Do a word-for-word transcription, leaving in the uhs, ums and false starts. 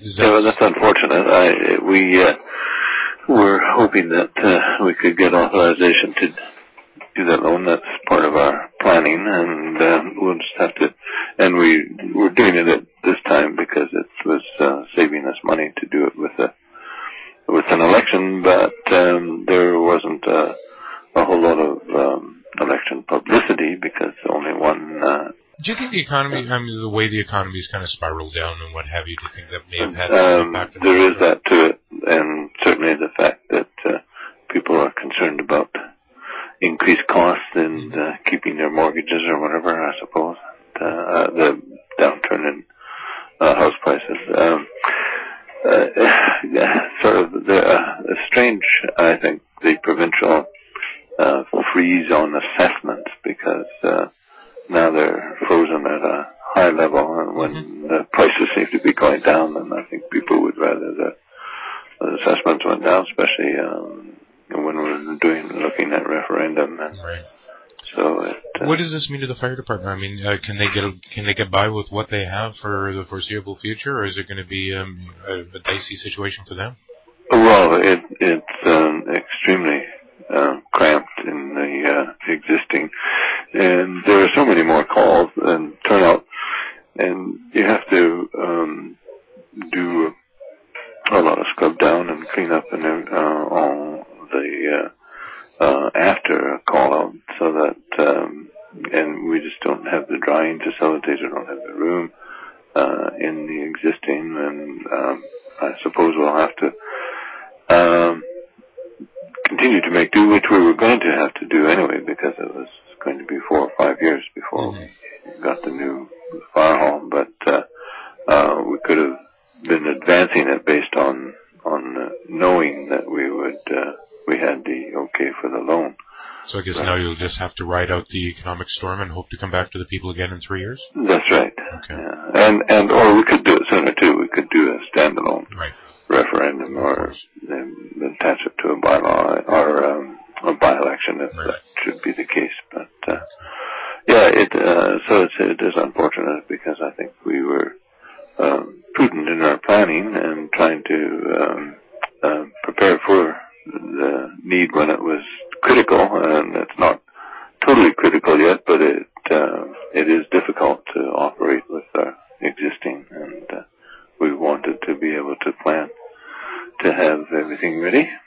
Is that Yeah, well, that's unfortunate. I, we uh, were hoping that uh, we could get authorization to do that loan. That's part of our planning, and uh, we'll just have to. And we were doing it at this time because it was uh, saving us money to do it with a with an election, but um, there wasn't a, a whole lot of um, election publicity because only one. Uh, Do you think the economy, I mean, the way the economy's kind of spiraled down and what have you, do you think that may have had some um, impact on there it? is that to it, and certainly the fact that uh, people are concerned about increased costs and uh, keeping their mortgages or whatever, I suppose. Uh, uh, the downturn in uh, house prices. Um, uh, sort of the, uh, strange, I think, the provincial uh, freeze on assessments because uh, now they're frozen at a high level, and when mm-hmm. the prices seem to be going down, then I think people would rather the, the assessments went down, especially um, when we're doing looking at referendum. And right. So, it, uh, what does this mean to the fire department? I mean, uh, can they get can they get by with what they have for the foreseeable future, or is it going to be um, a, a dicey situation for them? Well, it, it's um, extremely uh, cramped in the uh, existing, and there are so many more calls and turnout, and you have to um, do a lot of scrub down and clean up and uh, all the uh, uh, after a call out, so that um, and we just don't have the drying facilities, we don't have the room uh, in the existing, and um, I suppose we'll have to Um, continue to make do, which we were going to have to do anyway, because it was going to be four or five years before mm-hmm. we got the new fire hall. But uh, uh, we could have been advancing it based on on uh, knowing that we would uh, we had the okay for the loan. So I guess right. now you'll just have to ride out the economic storm and hope to come back to the people again in three years. That's right. Okay. Yeah. And and or we could do it sooner too. We could do a standalone. Right. referendum or then attach it to a bylaw or um, a by-election if right. that should be the case. But uh, yeah, it uh, so it's, it is unfortunate because I think we were um, prudent in our planning and trying to um, uh, prepare for the need when it was critical, and it's not totally critical yet, but it uh, it is difficult to operate with our existing, and uh, we wanted to be able to plan to have everything ready